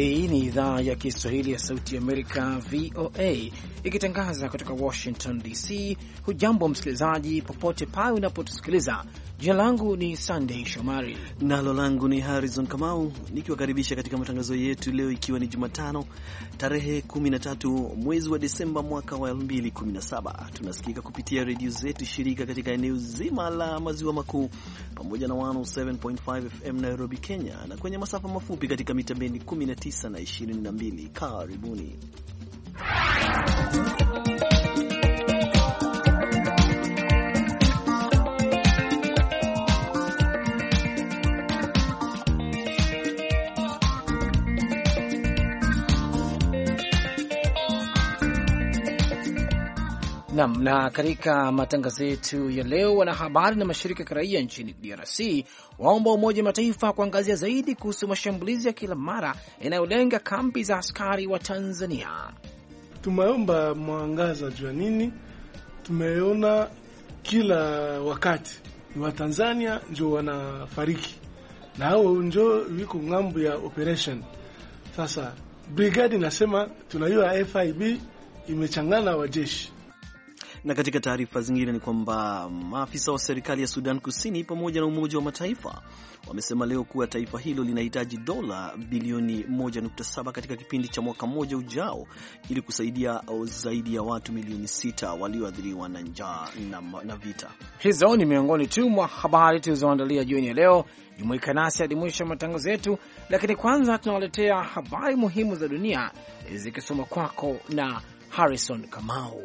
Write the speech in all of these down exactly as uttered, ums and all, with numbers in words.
Hii ni idhaa ya Kiswahili ya Sauti ya Amerika, V O A, ikitangaza kutoka Washington D C. Hujambo msikilizaji, popote pale unapotusikiliza. Jina langu ni Sunday Shomari nalo langu ni Harrison Kamau, nikiwakaribisha katika matangazo yetu leo, ikiwa ni Jumatano tarehe kumi na tatu mwezi wa Desemba mwaka wa elfu mbili kumi na saba. Tunasikika kupitia redio zetu shirika katika eneo zima la maziwa makuu pamoja na mia saba nukta tano F M Nairobi, Kenya, na kwenye masafa mafupi katika mita bendi kumi na tisa na ishirini na mbili. Karibuni. Nam, na katika matangazo yetu ya leo, wanahabari na mashirika ya kiraia nchini D R C waomba Umoja wa Mataifa kuangazia zaidi kuhusu mashambulizi ya kila mara yanayolenga kambi za askari wa Tanzania. Tumeomba mwangaza jua nini, tumeona kila wakati ni wa Tanzania ndio wanafariki na hao ndio wiko ngambo ya operation. Sasa brigade nasema tunaiwa F I B imechangana wa jeshi. Na katika taarifa zingine ni kwamba maafisa wa serikali ya Sudan Kusini pamoja na Umoja wa Mataifa wamesema leo kuwa taifa hilo linahitaji dola bilioni moja nukta saba katika kipindi cha mwaka mmoja ujao ili kusaidia zaidi ya watu milioni sita walioathiriwa na njaa na, na vita. Hizo ni miongoni tu mwa habari tulizoandalia jioni ya leo. Jumuika nasi hadi mwisho wa matangazo yetu, lakini kwanza tunawaletea habari muhimu za dunia zikisoma kwako na Harrison Kamau.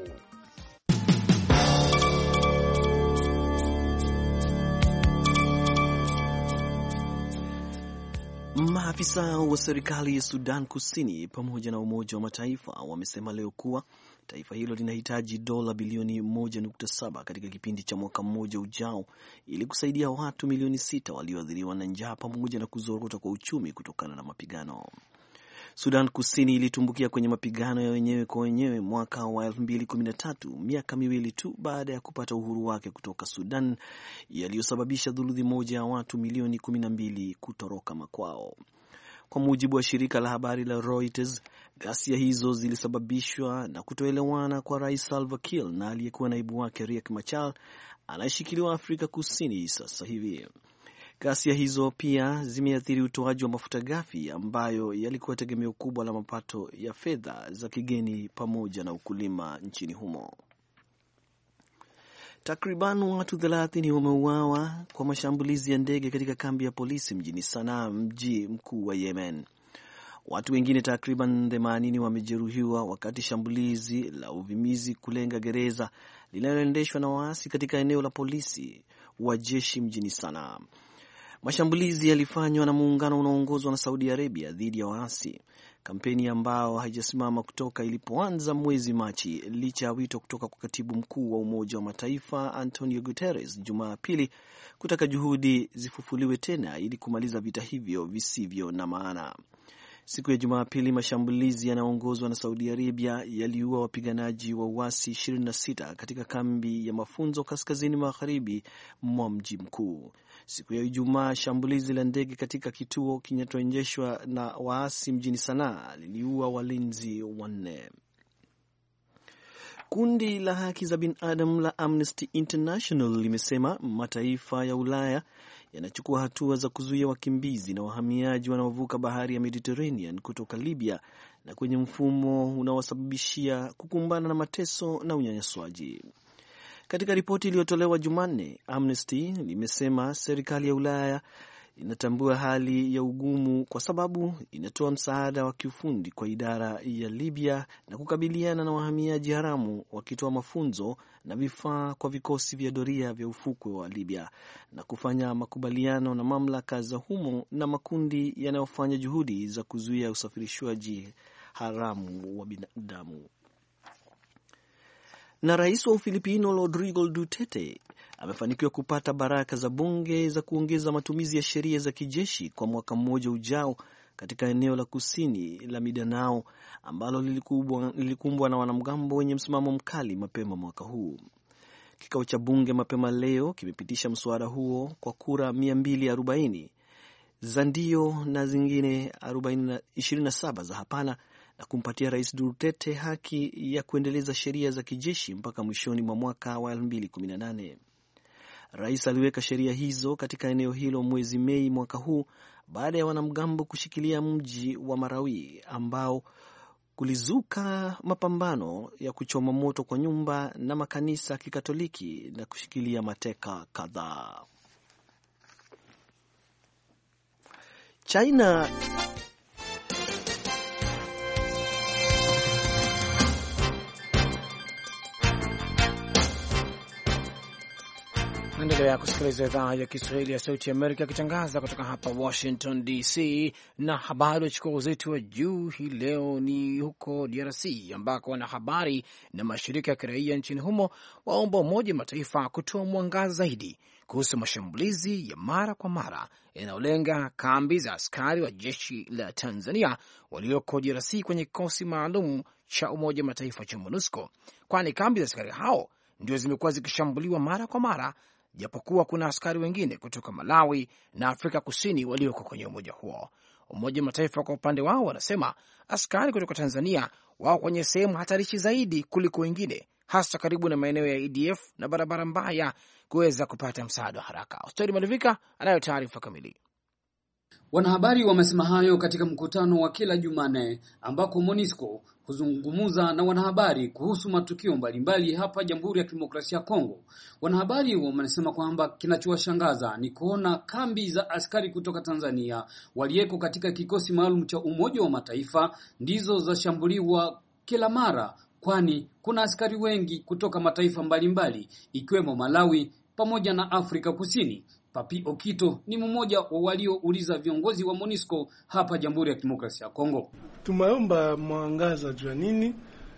Maafisa wa serikali ya Sudan Kusini pamoja na Umoja wa Mataifa wamesema leo kuwa taifa hilo linahitaji dola bilioni moja nukta saba katika kipindi cha mwaka mmoja ujao ili kusaidia watu milioni sita walioathiriwa na njaa pamoja na kuzorota kwa uchumi kutokana na mapigano. Sudan Kusini ilitumbukia kwenye mapigano ya wenyewe kwa wenyewe mwaka wa elfu mbili kumi na tatu, miaka miwili tu baada ya kupata uhuru wake kutoka Sudan, yaliyosababisha thuluthi moja ya watu milioni kumi na mbili kutoroka makwao. Kwa mujibu wa shirika la habari la Reuters, ghasia hizo zilisababishwa na kutoelewana kwa Rais Salva Kiir na aliyekuwa naibu wake Riek Machar anayeshikiliwa Afrika Kusini sasa hivi. Ghasia hizo pia zimeathiri utoaji wa mafuta ghafi ambayo yalikuwa tegemeo kubwa la mapato ya fedha za kigeni pamoja na ukulima nchini humo. Takriban watu thelathini wameuawa kwa mashambulizi ya ndege katika kambi ya polisi mjini Sanaa, mji mkuu wa Yemen. Watu wengine takriban themanini wamejeruhiwa wakati shambulizi la uvamizi kulenga gereza linaloendeshwa na waasi katika eneo la polisi wa jeshi mjini Sanaa. Mashambulizi yalifanywa na muungano unaoongozwa na Saudi Arabia dhidi ya waasi, kampeni ambao haijasimama kutoka ilipoanza mwezi Machi licha ya wito kutoka kwa katibu mkuu wa Umoja wa Mataifa Antonio Guterres Jumapili kutaka juhudi zifufuliwe tena ili kumaliza vita hivyo visivyo na maana. Siku ya Jumapili, mashambulizi yanayoongozwa na Saudi Arabia yaliua wapiganaji wa uasi ishirini na sita katika kambi ya mafunzo kaskazini magharibi mwa mji mkuu. Siku ya Ijumaa, shambulizi la ndege katika kituo kinachoendeshwa na waasi mjini Sanaa liliua walinzi wanne. Kundi la haki za binadamu la Amnesty International limesema mataifa ya Ulaya yanachukua hatua za kuzuia wakimbizi na wahamiaji wanaovuka bahari ya Mediterranean kutoka Libya na kwenye mfumo unaowasababishia kukumbana na mateso na unyanyaswaji. Katika ripoti iliyotolewa Jumanne, Amnesty limesema serikali ya Ulaya inatambua hali ya ugumu kwa sababu inatoa msaada wa kiufundi kwa idara ya Libya na kukabiliana na wahamiaji haramu, wakitoa mafunzo na vifaa kwa vikosi vya doria vya ufukwe wa Libya na kufanya makubaliano na mamlaka za humo na makundi yanayofanya juhudi za kuzuia usafirishwaji haramu wa binadamu. Na rais wa Ufilipino Rodrigo Duterte amefanikiwa kupata baraka za bunge za kuongeza matumizi ya sheria za kijeshi kwa mwaka mmoja ujao katika eneo la kusini la Mindanao ambalo lilikumbwa na wanamgambo wenye msimamo mkali mapema mwaka huu. Kikao cha bunge mapema leo kimepitisha mswada huo kwa kura mia mbili arobaini za ndio na zingine ishirini na saba za hapana na kumpatia Rais Duterte haki ya kuendeleza sheria za kijeshi mpaka mwishoni mwa mwaka wa elfu mbili kumi na nane. Rais aliweka sheria hizo katika eneo hilo mwezi Mei mwaka huu baada ya wanamgambo kushikilia mji wa Marawi ambao kulizuka mapambano ya kuchoma moto kwa nyumba na makanisa Kikatoliki na kushikilia mateka kadhaa. China Naendelea kusikiliza idhaa ya Kiswahili ya Sauti ya Amerika ikitangaza kutoka hapa Washington D C, na habari wachukua uzito wa juu hii leo ni huko D R C ambako wanahabari na mashirika ya kiraia nchini humo waomba Umoja wa Mataifa kutoa mwangaza zaidi kuhusu mashambulizi ya mara kwa mara yanayolenga kambi za askari wa jeshi la Tanzania walioko D R C kwenye kikosi maalum cha Umoja wa Mataifa cha MONUSCO, kwani kambi za askari hao ndio zimekuwa zikishambuliwa mara kwa mara, japokuwa kuna askari wengine kutoka Malawi na Afrika Kusini walioko kwenye umoja huo. Umoja wa Mataifa kwa upande wao wanasema askari kutoka Tanzania wao kwenye sehemu hatarishi zaidi kuliko wengine, hasa karibu na maeneo ya E D F na barabara mbaya kuweza kupata msaada wa haraka. Osteri Malivika anayo taarifa kamili. Wanahabari wamesema hayo katika mkutano wa kila Jumanne ambako MONUSCO huzungumza na wanahabari kuhusu matukio mbalimbali hapa Jamhuri ya Kidemokrasia ya Kongo. Wanahabari wamesema kwamba kinachowashangaza ni kuona kambi za askari kutoka Tanzania walieko katika kikosi maalum cha Umoja wa Mataifa ndizo zashambuliwa kila mara, kwani kuna askari wengi kutoka mataifa mbalimbali ikiwemo Malawi pamoja na Afrika Kusini. Papi Okito ni mmoja wa waliouliza viongozi wa MONUSCO hapa Jamhuri ya Kidemokrasia ya Kongo. Tumeomba mwangaza jua nini?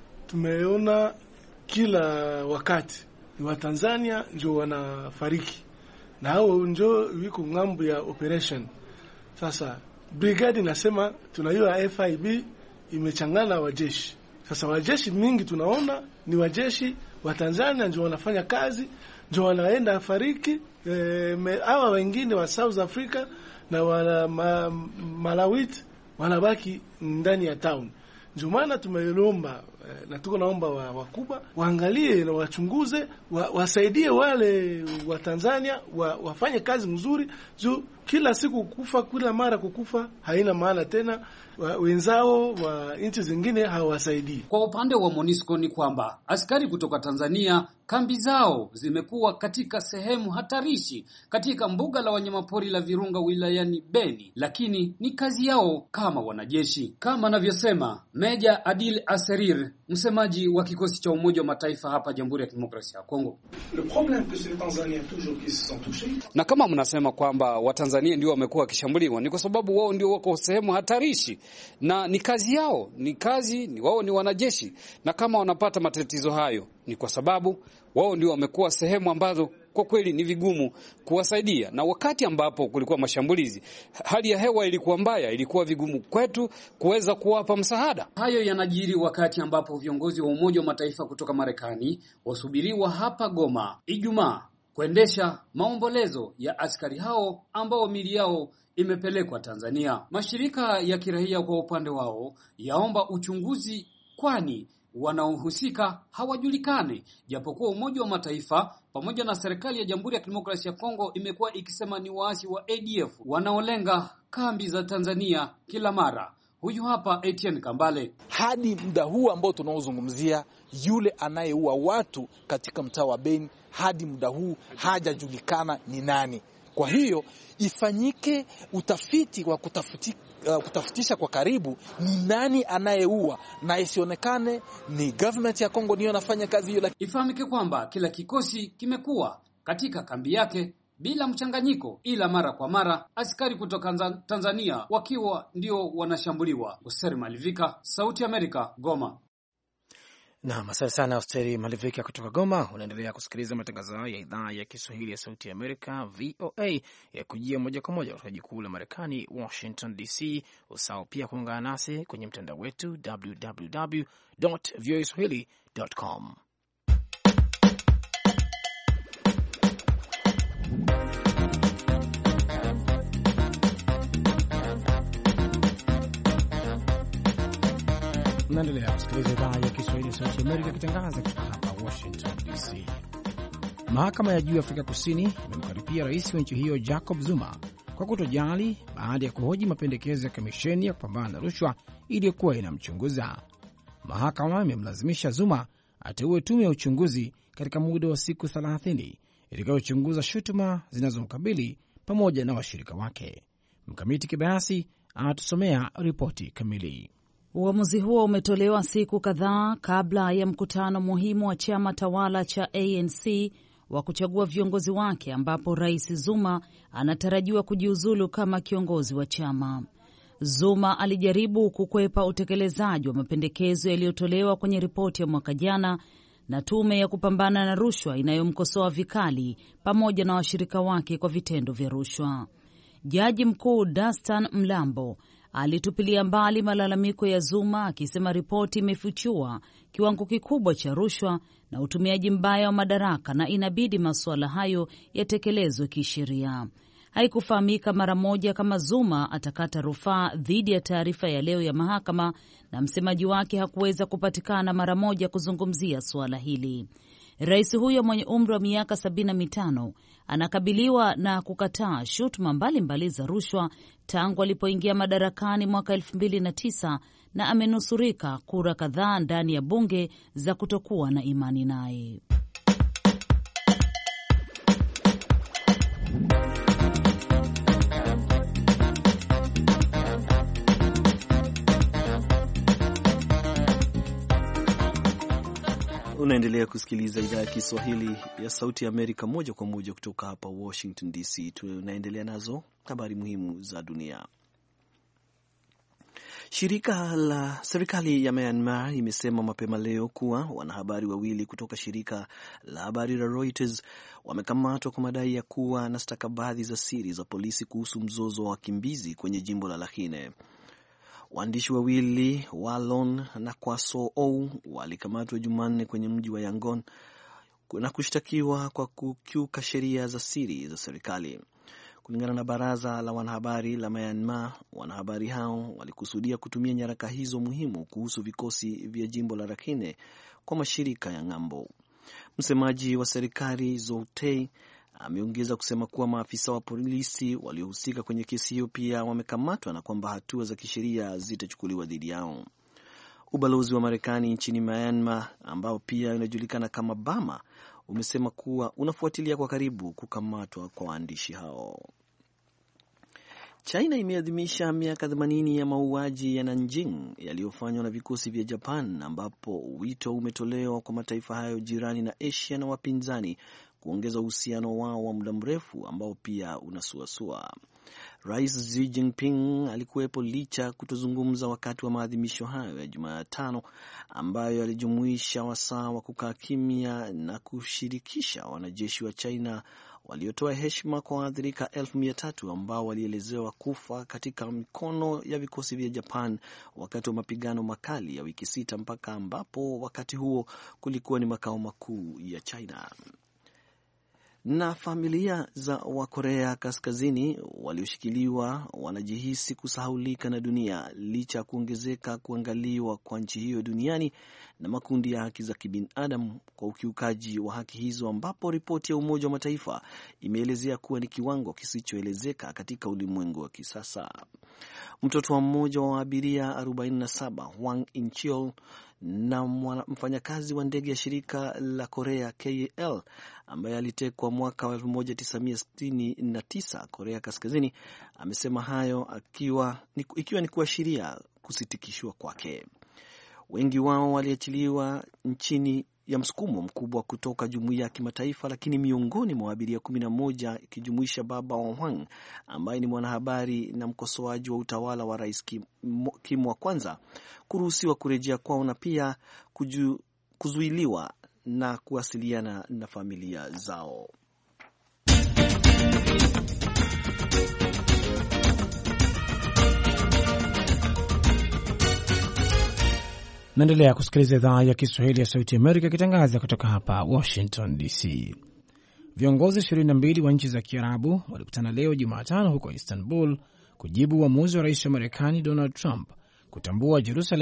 Tumeona kila wakati ni wa Tanzania ndio wanafariki, na hao ndio wiko ngambo ya operation. Sasa brigade nasema tunajua F I B imechangana wajeshi. Sasa wajeshi mingi tunaona ni wajeshi wa Tanzania ndio wanafanya kazi, ndio wanaenda fariki. Hawa e, wengine wa South Africa na wana ma, Malawi wanabaki ndani ya town. Ndio maana tumeomba e, na tuko naomba wakubwa waangalie na wachunguze, wa, wasaidie wale wa Tanzania wa, wafanye kazi mzuri, juu kila siku kukufa, kila mara kukufa haina maana tena. Wenzao wa nchi zingine hawasaidii. Kwa upande wa MONUSCO ni kwamba askari kutoka Tanzania kambi zao zimekuwa katika sehemu hatarishi katika mbuga la wanyamapori la Virunga wilayani Beni, lakini ni kazi yao kama wanajeshi, kama anavyosema Meja Adil Aserir, msemaji wa kikosi cha Umoja wa Mataifa hapa Jamhuri ya Kidemokrasia ya Kongo. Na kama mnasema kwamba Watanzania ndio wamekuwa wakishambuliwa, ni kwa sababu wao ndio wako sehemu hatarishi na ni kazi yao, ni kazi, ni wao ni wanajeshi, na kama wanapata matatizo hayo ni kwa sababu wao ndio wamekuwa sehemu ambazo kwa kweli ni vigumu kuwasaidia. Na wakati ambapo kulikuwa mashambulizi, hali ya hewa ilikuwa mbaya, ilikuwa vigumu kwetu kuweza kuwapa msaada. Hayo yanajiri wakati ambapo viongozi wa Umoja wa Mataifa kutoka Marekani wasubiriwa hapa Goma Ijumaa kuendesha maombolezo ya askari hao ambao miili yao imepelekwa Tanzania. Mashirika ya kiraia kwa upande wao yaomba uchunguzi, kwani wanaohusika hawajulikani, japokuwa Umoja wa Mataifa pamoja na serikali ya Jamhuri ya Kidemokrasia ya Kongo imekuwa ikisema ni waasi wa A D F wanaolenga kambi za Tanzania kila mara. Huyu hapa Etienne Kambale. Hadi muda huu ambao tunaozungumzia, yule anayeua watu katika mtaa wa Beni hadi muda huu hajajulikana ni nani. Kwa hiyo ifanyike utafiti wa kutafuti, uh, kutafutisha kwa karibu ni nani anayeua, na isionekane ni government ya Kongo ndio anafanya kazi hiyo. Ifahamike kwamba kila kikosi kimekuwa katika kambi yake bila mchanganyiko, ila mara kwa mara askari kutoka Tanzania wakiwa ndio wanashambuliwa. Osteri Malivika, Sauti Amerika, Goma. Naam, asante sana Osteri Malivika kutoka Goma. Unaendelea kusikiliza matangazo ya idhaa ya Kiswahili ya Sauti ya Amerika, V O A, ya kujia moja kwa moja kutoka jiji kuu la Marekani, Washington D C. Usahau pia kuungana nasi kwenye mtandao wetu w w w dot voa swahili dot com. Naendelea kusikiliza idhaa ya Kiswahili ya Sauti ya Amerika ikitangaza kutoka hapa Washington D C. Mahakama ya juu ya Afrika Kusini imemkaripia rais wa nchi hiyo Jacob Zuma kwa kutojali baada ya kuhoji mapendekezo ya kamisheni ya kupambana na rushwa iliyokuwa inamchunguza. Mahakama imemlazimisha Zuma ateue tume ya uchunguzi katika muda wa siku thelathini itakayochunguza shutuma zinazomkabili pamoja na washirika wake. Mkamiti Kibayasi anatusomea ripoti kamili. Uamuzi huo umetolewa siku kadhaa kabla ya mkutano muhimu wa chama tawala cha A N C wa kuchagua viongozi wake, ambapo Rais Zuma anatarajiwa kujiuzulu kama kiongozi wa chama. Zuma alijaribu kukwepa utekelezaji wa mapendekezo yaliyotolewa kwenye ripoti ya mwaka jana na tume ya kupambana na rushwa inayomkosoa vikali pamoja na washirika wake kwa vitendo vya rushwa. Jaji mkuu Dastan Mlambo alitupilia mbali malalamiko ya Zuma akisema ripoti imefichua kiwango kikubwa cha rushwa na utumiaji mbaya wa madaraka na inabidi masuala hayo yatekelezwe kisheria. Haikufahamika mara moja kama Zuma atakata rufaa dhidi ya taarifa ya leo ya mahakama, na msemaji wake hakuweza kupatikana mara moja kuzungumzia suala hili. Rais huyo mwenye umri wa miaka sabini na mitano anakabiliwa na kukataa shutuma mbalimbali za rushwa tangu alipoingia madarakani mwaka elfu mbili na tisa na amenusurika kura kadhaa ndani ya bunge za kutokuwa na imani naye. Unaendelea kusikiliza idhaa ya Kiswahili ya Sauti ya Amerika moja kwa moja kutoka hapa Washington D C. Tunaendelea nazo habari muhimu za dunia. Shirika la serikali ya Myanmar imesema mapema leo kuwa wanahabari wawili kutoka shirika la habari la Reuters wamekamatwa kwa madai ya kuwa na stakabadhi za siri za polisi kuhusu mzozo wa wakimbizi kwenye jimbo la Rakhine. Waandishi wawili Walon na Kwaso Ou walikamatwa Jumanne kwenye mji wa Yangon na kushtakiwa kwa kukiuka sheria za siri za serikali. Kulingana na baraza la wanahabari la Myanmar, wanahabari hao walikusudia kutumia nyaraka hizo muhimu kuhusu vikosi vya jimbo la Rakhine kwa mashirika ya ng'ambo. Msemaji wa serikali Zoutei ameongeza kusema kuwa maafisa wa polisi waliohusika kwenye kesi hiyo pia wamekamatwa na kwamba hatua za kisheria zitachukuliwa dhidi yao. Ubalozi wa Marekani nchini Myanmar, ambao pia unajulikana kama Burma, umesema kuwa unafuatilia kwa karibu kukamatwa kwa waandishi hao. China imeadhimisha miaka themanini ya mauaji ya Nanjing yaliyofanywa na vikosi vya Japan, ambapo wito umetolewa kwa mataifa hayo jirani na Asia na wapinzani kuongeza uhusiano wao wa muda mrefu ambao pia unasuasua. Rais Xi Jinping alikuwepo licha kutozungumza wakati wa maadhimisho hayo ya Jumatano, ambayo yalijumuisha wasaa wa kukaa kimya na kushirikisha wanajeshi wa China waliotoa heshima kwa waathirika elfu mia tatu ambao walielezewa kufa katika mikono ya vikosi vya Japan wakati wa mapigano makali ya wiki sita, mpaka ambapo wakati huo kulikuwa ni makao makuu ya China. Na familia za Wakorea Kaskazini walioshikiliwa wanajihisi kusahaulika na dunia licha ya kuongezeka kuangaliwa kwa nchi hiyo duniani na makundi ya haki za kibinadamu kwa ukiukaji wa haki hizo, ambapo ripoti ya Umoja wa Mataifa imeelezea kuwa ni kiwango kisichoelezeka katika ulimwengu wa kisasa. Mtoto wa mmoja wa abiria arobaini na saba Hwang In-cheol na mfanyakazi wa ndege ya shirika la Korea K A L ambaye alitekwa mwaka wa elfu moja tisa mia sitini na tisa Korea Kaskazini amesema hayo akiwa, ikiwa ni kuashiria kusitikishwa kwake. Wengi wao waliachiliwa nchini ya msukumo mkubwa kutoka jumuiya ya kimataifa, lakini miongoni mwa abiria kumi na moja ikijumuisha baba wa Hwang ambaye ni mwanahabari na mkosoaji wa utawala wa Rais Kim, Kim wa kwanza kuruhusiwa kurejea kwao na pia kuju, kuzuiliwa na kuwasiliana na familia zao. Naendelea kusikiliza idhaa ya Kiswahili ya Sauti Amerika ikitangaza kutoka hapa Washington D C. Viongozi ishirini na mbili wa nchi za Kiarabu walikutana leo Jumatano huko Istanbul kujibu uamuzi wa rais wa Marekani Donald Trump kutambua Jerusalem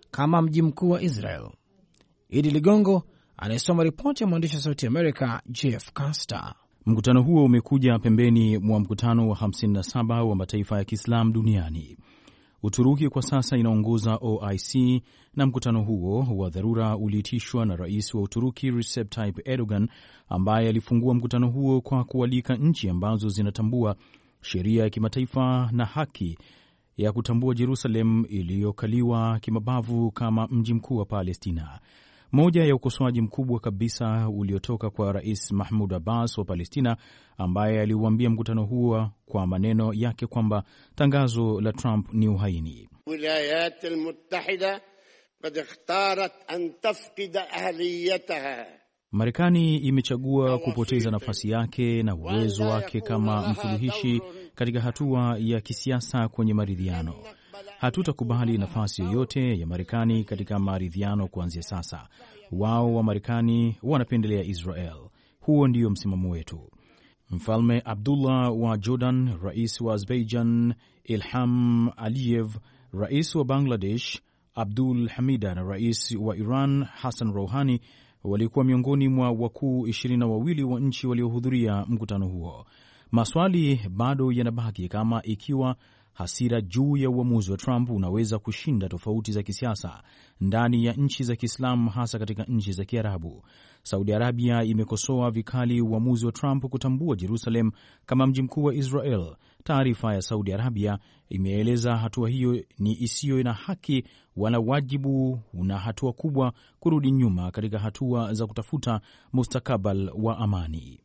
kama mji mkuu wa Israel. Idi Ligongo anayesoma ripoti ya mwandishi wa Sauti Amerika Jeff Caster. Mkutano huo umekuja pembeni mwa mkutano wa hamsini na saba wa mataifa ya Kiislamu duniani. Uturuki kwa sasa inaongoza O I C na mkutano huo wa dharura uliitishwa na rais wa Uturuki Recep Tayyip Erdogan, ambaye alifungua mkutano huo kwa kualika nchi ambazo zinatambua sheria ya kimataifa na haki ya kutambua Jerusalem iliyokaliwa kimabavu kama mji mkuu wa Palestina. Moja ya ukosoaji mkubwa kabisa uliotoka kwa Rais Mahmoud Abbas wa Palestina, ambaye aliuambia mkutano huo kwa maneno yake kwamba tangazo la Trump ni uhaini. Wilayat al-Muttahida qad ikhtarat an tafqid ahliyataha. Marekani imechagua kupoteza nafasi yake na uwezo wake kama msuluhishi katika hatua ya kisiasa kwenye maridhiano. Hatutakubali nafasi yoyote ya Marekani katika maridhiano kuanzia sasa. Wao wa Marekani wanapendelea Israel. Huo ndio msimamo wetu. Mfalme Abdullah wa Jordan, rais wa Azerbaijan Ilham Aliyev, rais wa Bangladesh Abdul Hamida na rais wa Iran Hassan Rouhani walikuwa miongoni mwa wakuu ishirini na wawili wa nchi waliohudhuria mkutano huo. Maswali bado yanabaki kama ikiwa hasira juu ya uamuzi wa Trump unaweza kushinda tofauti za kisiasa ndani ya nchi za Kiislamu, hasa katika nchi za Kiarabu. Saudi Arabia imekosoa vikali uamuzi wa Trump kutambua Jerusalem kama mji mkuu wa Israel. Taarifa ya Saudi Arabia imeeleza hatua hiyo ni isiyo na haki wala wajibu, na hatua kubwa kurudi nyuma katika hatua za kutafuta mustakabali wa amani.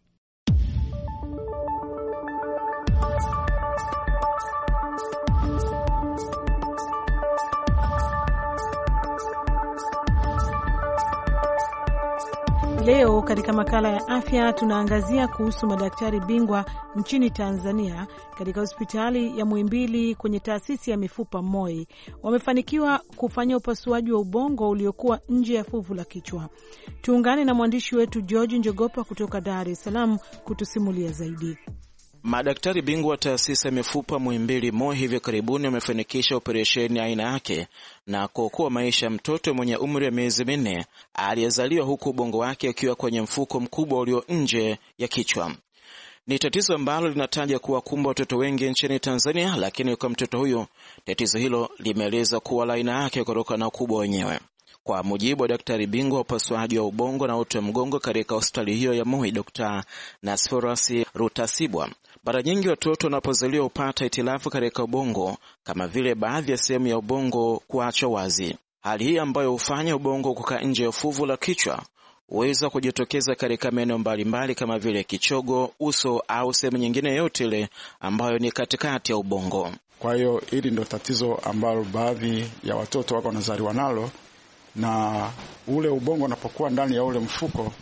Leo katika makala ya afya tunaangazia kuhusu madaktari bingwa nchini Tanzania katika hospitali ya Muhimbili kwenye taasisi ya mifupa Moi. Wamefanikiwa kufanya upasuaji wa ubongo uliokuwa nje ya fuvu la kichwa. Tuungane na mwandishi wetu George Njogopa kutoka Dar es Salaam kutusimulia zaidi. Madaktari bingwa wa taasisi ya mifupa Muhimbili Moi hivi karibuni wamefanikisha operesheni aina yake na kuokoa maisha ya mtoto mwenye umri wa miezi minne aliyezaliwa huku ubongo wake akiwa kwenye mfuko mkubwa ulio nje ya kichwa. Ni tatizo ambalo linataja kuwa kumba watoto wengi nchini Tanzania, lakini kwa mtoto huyo tatizo hilo limeeleza kuwa la aina yake kutokana na ukubwa wenyewe. Kwa mujibu wa daktari bingwa wa upasuaji wa ubongo na uti wa mgongo katika hospitali hiyo ya Moi, Daktari Nasforus Rutasibwa, mara nyingi watoto wanapozaliwa hupata hitilafu katika ubongo, kama vile baadhi ya sehemu ya ubongo kuachwa wazi. Hali hii ambayo hufanya ubongo kukaa nje ya fuvu la kichwa huweza kujitokeza katika maeneo mbalimbali kama vile kichogo, uso au sehemu nyingine yote ile ambayo ni katikati ya ubongo. Kwa hiyo hili ndio tatizo ambalo baadhi ya watoto wako wanazaliwa nalo, na ule ubongo unapokuwa ndani ya ule mfuko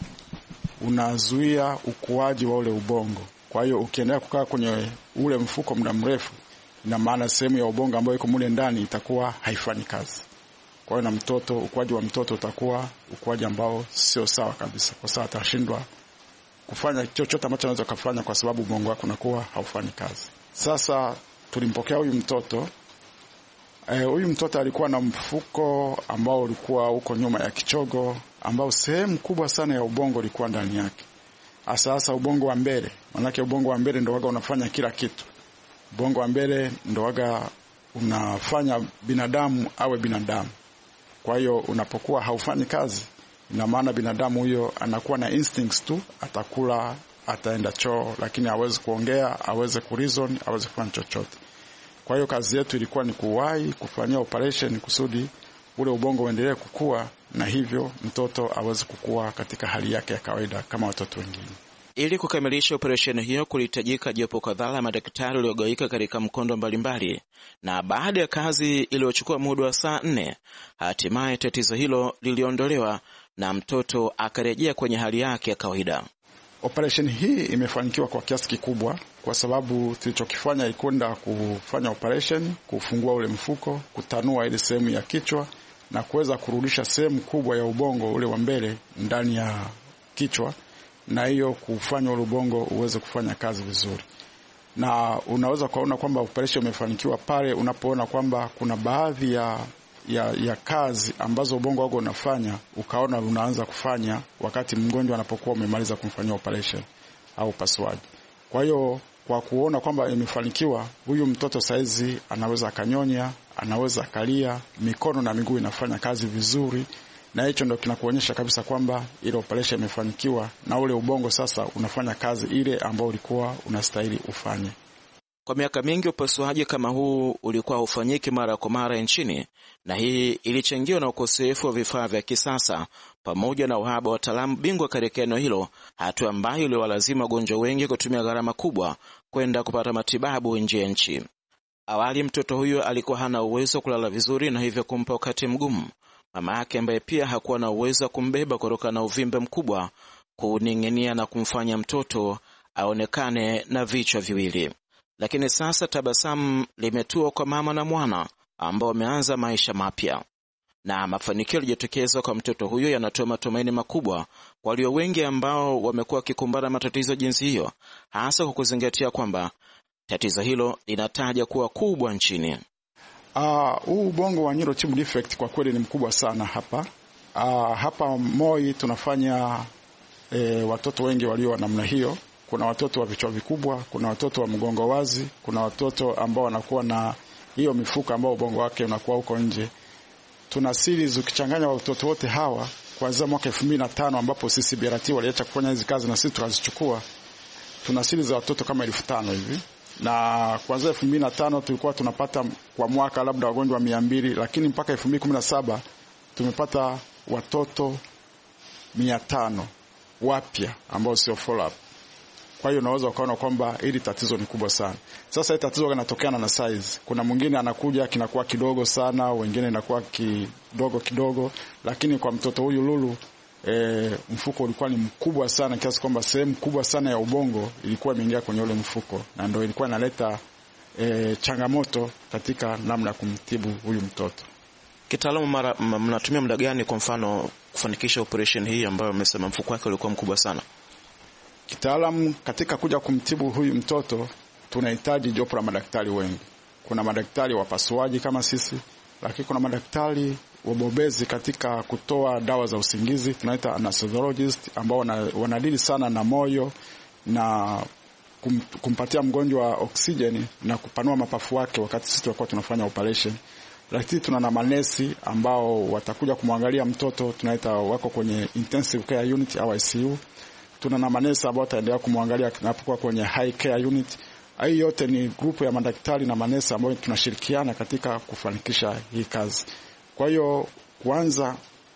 unazuia ukuaji wa ule ubongo. Kwa hiyo ukiendelea kukaa kwenye ule mfuko muda mrefu, ina maana sehemu ya ubongo ambayo iko mule ndani itakuwa haifanyi kazi. Kwa hiyo na mtoto, ukuaji wa mtoto utakuwa ukuaji ambao sio sawa kabisa, kwa sababu atashindwa kufanya chochote ambacho anaweza kufanya kwa sababu ubongo wake unakuwa haufanyi kazi. Sasa tulimpokea huyu mtoto. Eh, huyu mtoto alikuwa na mfuko ambao ulikuwa uko nyuma ya kichogo, ambao sehemu kubwa sana ya ubongo ilikuwa ndani yake. Hasa hasa ubongo wa mbele. Maana ubongo wa mbele ndio waga unafanya kila kitu. Ubongo wa mbele ndio waga unafanya binadamu awe binadamu. Kwa hiyo unapokuwa haufanyi kazi, ina maana binadamu huyo anakuwa na instincts tu, atakula, ataenda choo, lakini hawezi kuongea, hawezi kureason, hawezi kufanya chochote. Kwa hiyo kazi yetu ilikuwa ni kuwahi kufanyia operation kusudi ule ubongo uendelee kukua, na hivyo mtoto aweze kukua katika hali yake ya kawaida kama watoto wengine. Ili kukamilisha operesheni hiyo kulihitajika jopo kadhaa la madaktari waliogawika katika mkondo mbalimbali, na baada ya kazi iliyochukua muda wa saa nne, hatimaye tatizo hilo liliondolewa na mtoto akarejea kwenye hali yake ya kawaida. Operation hii imefanikiwa kwa kiasi kikubwa kwa sababu tulichokifanya ikwenda kufanya operation, kufungua ule mfuko, kutanua ile sehemu ya kichwa na kuweza kurudisha sehemu kubwa ya ubongo ule wa mbele ndani ya kichwa, na hiyo kufanya ule ubongo uweze kufanya kazi vizuri. Na unaweza kuona kwamba operation imefanikiwa pale unapoona kwamba kuna baadhi ya ya, ya kazi ambazo ubongo wako unafanya ukaona unaanza kufanya wakati mgonjwa anapokuwa umemaliza kumfanyia operation au upasuaji. Kwa hiyo kwa kuona kwamba imefanikiwa, huyu mtoto saizi anaweza akanyonya, anaweza akalia, mikono na miguu inafanya kazi vizuri, na hicho ndio kinakuonyesha kabisa kwamba ile operation imefanikiwa na ule ubongo sasa unafanya kazi ile ambayo ulikuwa unastahili ufanye. Kwa miaka mingi upasuaji kama huu ulikuwa ufanyiki mara kwa mara nchini, na hii ilichangiwa na ukosefu wa vifaa vya kisasa pamoja na uhaba wa wataalamu bingwa katika eneo hilo, hatua ambayo iliwalazimu wagonjwa wengi kutumia gharama kubwa kwenda kupata matibabu nje ya nchi. Awali mtoto huyo alikuwa hana uwezo kulala vizuri na hivyo kumpa wakati mgumu. Mama yake ambaye pia hakuwa na uwezo wa kumbeba kutokana na uvimbe mkubwa kuning'inia na kumfanya mtoto aonekane na vichwa viwili. Lakini sasa tabasamu limetua kwa mama na mwana ambao wameanza maisha mapya. Na mafanikio yaliyotokeza kwa mtoto huyo yanatoa matumaini makubwa kwa walio wengi ambao wamekuwa wakikumbana matatizo jinsi hiyo, hasa kwa kuzingatia kwamba tatizo hilo linataja kuwa kubwa nchini. Ah, uh, huu ubongo wa neurotubular defect kwa kweli ni mkubwa sana hapa. Ah, uh, hapa Moi tunafanya eh, watoto wengi walio namna hiyo. Kuna watoto wa vichwa vikubwa, kuna watoto wa mgongo wazi, kuna watoto ambao wanakuwa na hiyo mifuko ambao ubongo wake unakuwa huko nje. Tuna series ukichanganya watoto wote hawa kuanzia mwaka elfu mbili na tano ambapo sisi B R T waliacha kufanya hizo kazi na sisi tukazichukua. Tuna series za watoto kama elfu tano hivi. Na kuanzia elfu mbili na tano tulikuwa tunapata kwa mwaka labda wagonjwa mia mbili, lakini mpaka elfu mbili kumi na saba tumepata watoto mia tano wapya ambao sio follow up. Kwa hiyo unaweza ukaona kwamba hili tatizo ni kubwa sana. Sasa hili tatizo linatokana na size. Kuna mwingine anakuja kinakuwa kidogo sana, wengine inakuwa kidogo kidogo, lakini kwa mtoto huyu Lulu e, mfuko ulikuwa ni mkubwa sana kiasi kwamba sehemu kubwa sana ya ubongo ilikuwa imeingia kwenye ule mfuko, na ndio ilikuwa inaleta e, changamoto katika namna ya kumtibu huyu mtoto. Kitaalamu mara mnatumia muda gani kwa mfano kufanikisha operation hii ambayo umesema mfuko wake ulikuwa mkubwa sana? Kitaalamu katika kuja kumtibu huyu mtoto tunahitaji jopo la madaktari wengi. Kuna madaktari wapasuaji kama sisi, lakini kuna madaktari wabobezi katika kutoa dawa za usingizi, tunaita anesthesiologist, ambao wanadili sana na moyo na kum, kumpatia mgonjwa oksijeni na kupanua mapafu yake wakati sisi tulikuwa tunafanya operation. Lakini tuna na manesi ambao watakuja kumwangalia mtoto, tunaita wako kwenye intensive care unit au I C U. Tuna na manesi ambao wataendelea kumwangalia anapokuwa kwenye high care unit. Hii yote ni grupu ya madaktari na manesi ambao tunashirikiana katika kufanikisha hii kazi. Kwa hiyo kuanza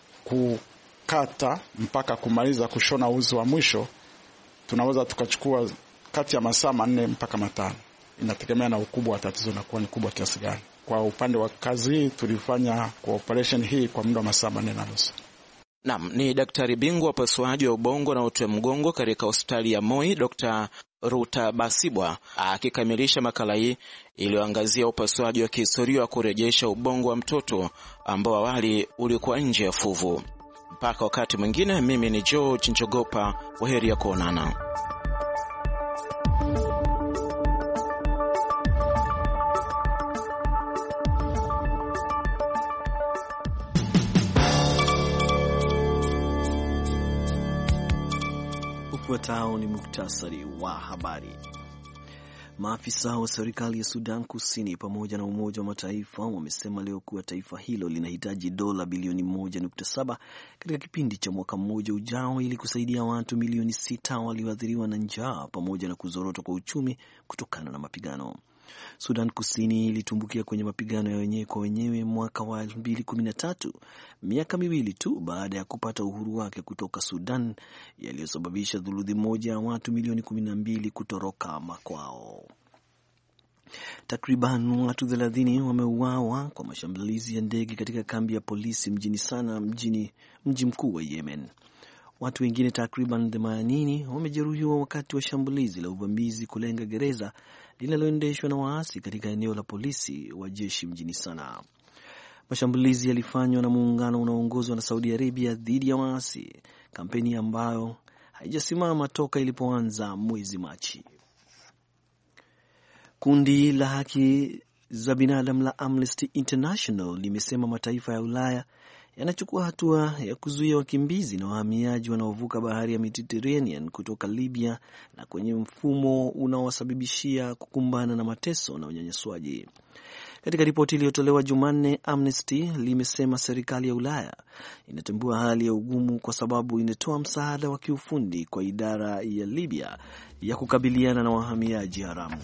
kukata mpaka kumaliza kushona uzi wa mwisho tunaweza tukachukua kati ya masaa manne mpaka matano. Inategemea na ukubwa wa tatizo na kuwa ni kubwa kiasi gani. Kwa upande wa kazi hii tulifanya kwa operation hii kwa muda wa masaa manne na nusu. Naam, ni daktari bingwa upasuaji wa ubongo na uti wa mgongo katika hospitali ya Moi, Dokta Ruta Basibwa, akikamilisha makala hii iliyoangazia upasuaji wa kihistoria wa kurejesha ubongo wa mtoto ambao awali ulikuwa nje ya fuvu. Mpaka wakati mwingine, mimi ni George Njogopa, waheri ya kuonana. Ufuatao ni muktasari wa habari. Maafisa wa serikali ya Sudan Kusini pamoja na Umoja wa Mataifa wamesema leo kuwa taifa hilo linahitaji dola bilioni moja nukta saba katika kipindi cha mwaka mmoja ujao ili kusaidia watu milioni sita walioathiriwa na njaa pamoja na kuzorota kwa uchumi kutokana na mapigano. Sudan Kusini ilitumbukia kwenye mapigano ya wenyewe kwa wenyewe mwaka wa elfu mbili kumi na tatu, miaka miwili tu baada ya kupata uhuru wake kutoka Sudan, yaliyosababisha thuluthi moja ya watu milioni kumi na mbili kutoroka makwao. Takriban watu thelathini wameuawa kwa mashambulizi ya ndege katika kambi ya polisi mjini Sana, mjini mji mkuu wa Yemen. Watu wengine takriban themanini wamejeruhiwa wakati wa shambulizi la uvamizi kulenga gereza linaloendeshwa na waasi katika eneo la polisi wa jeshi mjini Sana. Mashambulizi yalifanywa na muungano unaoongozwa na Saudi Arabia dhidi ya waasi, kampeni ambayo haijasimama toka ilipoanza mwezi Machi. Kundi la haki za binadamu la Amnesty International limesema mataifa ya Ulaya yanachukua hatua ya kuzuia wakimbizi na wahamiaji wanaovuka bahari ya Mediterranean kutoka Libya na kwenye mfumo unaowasababishia kukumbana na mateso na unyanyaswaji. Katika ripoti iliyotolewa Jumanne, Amnesty limesema serikali ya Ulaya inatambua hali ya ugumu kwa sababu inatoa msaada wa kiufundi kwa idara ya Libya ya kukabiliana na wahamiaji haramu.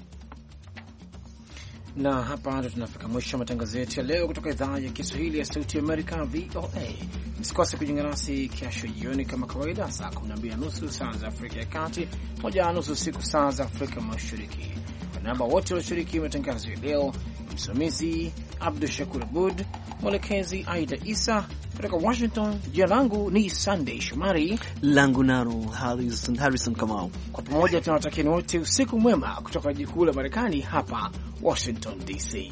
Na hapa ndo tunafika mwisho matangazo yetu ya leo kutoka idhaa ya Kiswahili ya Sauti ya Amerika, V O A. Msikose kujiunga nasi kesho jioni kama kawaida, saa kumi na mbili na nusu saa za Afrika ya Kati, moja na nusu usiku saa za Afrika Mashariki. Kwa niaba wote walioshiriki matangazo ya leo, msimamizi Abdul Shakur Abud, mwelekezi Aida Isa kutoka Washington. Jina langu ni Sunday Shumari, langu naro Harrison, Harrison Kamau. Kwa pamoja tunawatakia wote usiku mwema kutoka jiji kuu la Marekani hapa Washington D C.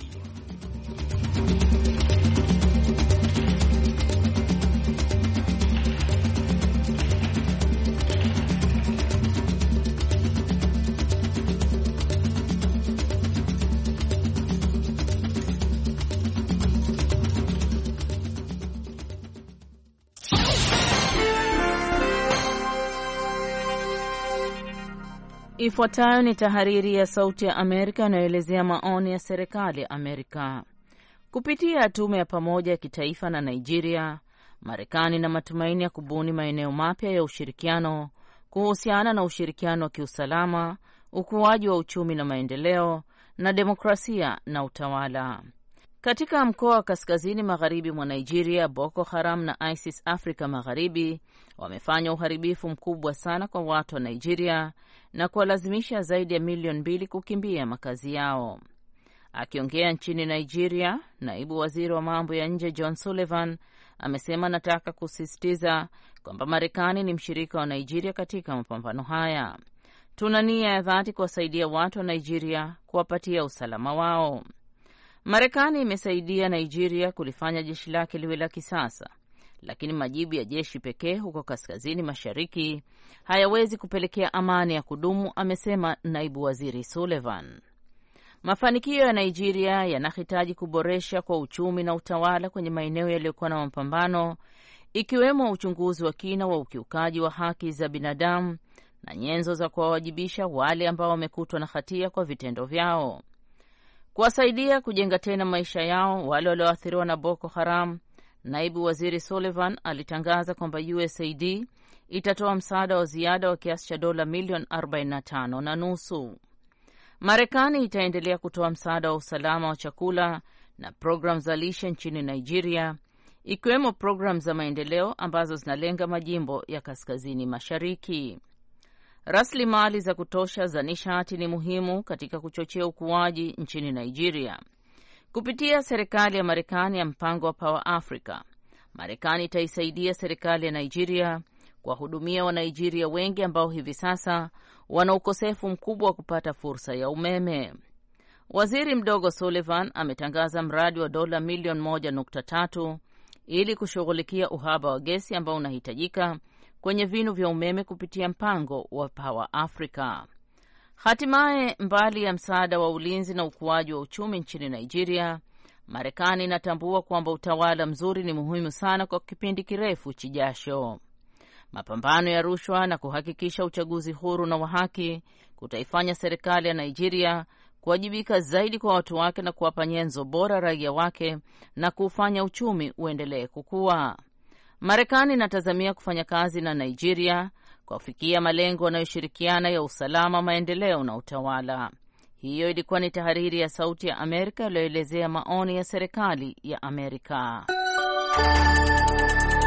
Ifuatayo ni tahariri ya Sauti ya Amerika inayoelezea maoni ya serikali ya Amerika. Kupitia tume ya pamoja ya kitaifa na Nigeria, Marekani na matumaini ya kubuni maeneo mapya ya ushirikiano kuhusiana na ushirikiano wa kiusalama, ukuaji wa uchumi na maendeleo, na demokrasia na utawala. Katika mkoa wa kaskazini magharibi mwa Nigeria, Boko Haram na ISIS Afrika Magharibi wamefanya uharibifu mkubwa sana kwa watu wa Nigeria na kuwalazimisha zaidi ya milioni mbili kukimbia makazi yao. Akiongea nchini Nigeria, naibu waziri wa mambo ya nje John Sullivan amesema anataka kusisitiza kwamba Marekani ni mshirika wa Nigeria katika mapambano haya. Tuna nia ya dhati kuwasaidia watu wa Nigeria, kuwapatia usalama wao. Marekani imesaidia Nigeria kulifanya jeshi lake liwe la kisasa, lakini majibu ya jeshi pekee huko kaskazini mashariki hayawezi kupelekea amani ya kudumu, amesema naibu waziri Sullivan. Mafanikio ya Nigeria yanahitaji kuboresha kwa uchumi na utawala kwenye maeneo yaliyokuwa na mapambano, ikiwemo uchunguzi wa kina wa ukiukaji wa haki za binadamu na nyenzo za kuwawajibisha wale ambao wamekutwa na hatia kwa vitendo vyao. Kuwasaidia kujenga tena maisha yao wale walioathiriwa na Boko Haram, naibu waziri Sullivan alitangaza kwamba U S A I D itatoa msaada wa ziada wa kiasi cha dola milioni arobaini na tano na nusu. Marekani itaendelea kutoa msaada wa usalama wa chakula na programu za lishe nchini Nigeria, ikiwemo programu za maendeleo ambazo zinalenga majimbo ya kaskazini mashariki. Rasilimali za kutosha za nishati ni muhimu katika kuchochea ukuaji nchini Nigeria. Kupitia serikali ya Marekani ya mpango wa Power Africa, Marekani itaisaidia serikali ya Nigeria kuwahudumia wa Nigeria wengi ambao hivi sasa wana ukosefu mkubwa wa kupata fursa ya umeme. Waziri mdogo Sullivan ametangaza mradi wa dola milioni moja nukta tatu ili kushughulikia uhaba wa gesi ambao unahitajika kwenye vinu vya umeme kupitia mpango wa Power Africa. Hatimaye, mbali ya msaada wa ulinzi na ukuaji wa uchumi nchini Nigeria, Marekani inatambua kwamba utawala mzuri ni muhimu sana kwa kipindi kirefu chijasho. Mapambano ya rushwa na kuhakikisha uchaguzi huru na wa haki kutaifanya serikali ya Nigeria kuwajibika zaidi kwa watu wake na kuwapa nyenzo bora raia wake na kufanya uchumi uendelee kukua. Marekani inatazamia kufanya kazi na Nigeria kwa kufikia malengo yanayoshirikiana ya usalama, maendeleo na utawala. Hiyo ilikuwa ni tahariri ya Sauti ya Amerika iliyoelezea maoni ya serikali ya Amerika.